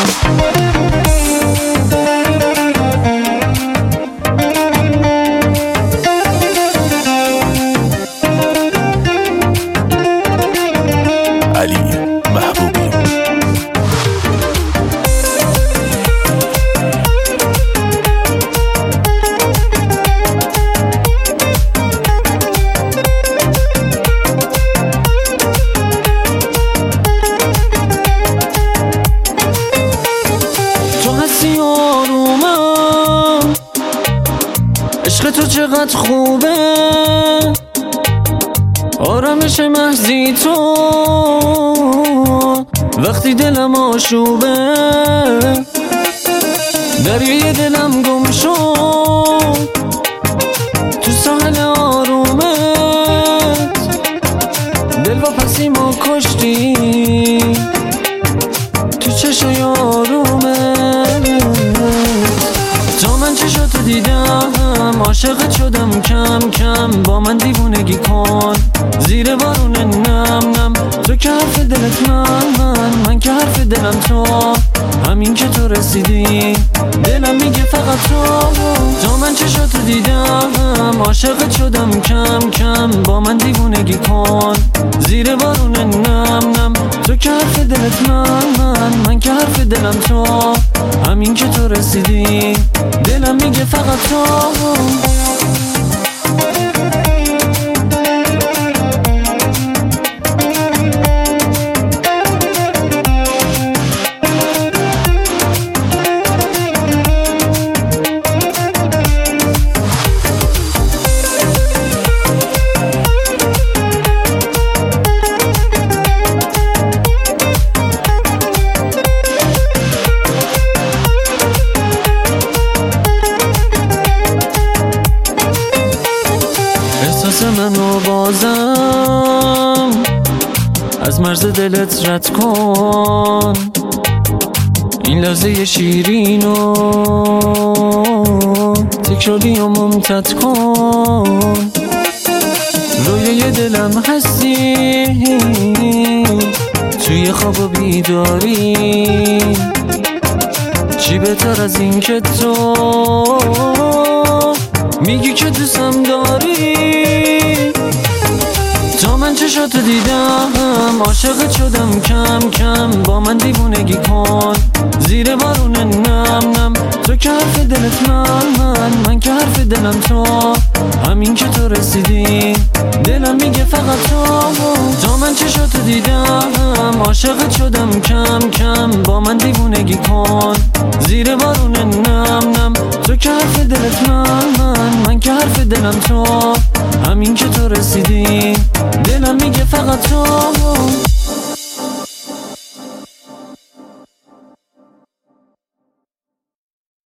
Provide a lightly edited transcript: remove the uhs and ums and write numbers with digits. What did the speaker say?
علی محبوبی. تو هستی آرومم، عشق تو چقدر خوبه، آرامش محضی تو وقتی دلم آشوبه، دریای دلم گم شد تو ساحل آرومت، دل و پسی ما کشتی تو چشای آرومت. تا من چشاتو دیدم عاشقت شدم کم کم، با من دیوونگی کن زیر بارون نم نم، تو که حرف دلت من که حرف دلم تو، همین که تو رسیدی دلم میگه فقط تو. تا من چشاتو دیدم عاشقت شدم کم کم، با من دیوونگی کن زیر بارون نم نم، تو که حرف دلت من که حرف دلم تو، همین که تو رسیدی دلم میگه فقط تو. احساس منو بازم از مرز دلت رد کن، این لحظه شیرینو تکرالی و ممتد کن، رویای دلم هستی توی خواب و بیداری، چی بهتر از این که تو میگی که دوستم داری. تا من چشاتو دیدم عاشقت شدم کم کم، با من دیوونگی کن زیر بارون نم نم، تو که حرف دلت من که حرف دلم تو، همین که تو رسیدی دلم میگه فقط تو. تا من چشاتو دیدم عاشقت شدم کم کم، با من دیوونگی کن زیر بارون نم نم، تو که حرف دلت من که حرف دلم تو، همین که تو رسیدی دلم میگه فقط تو.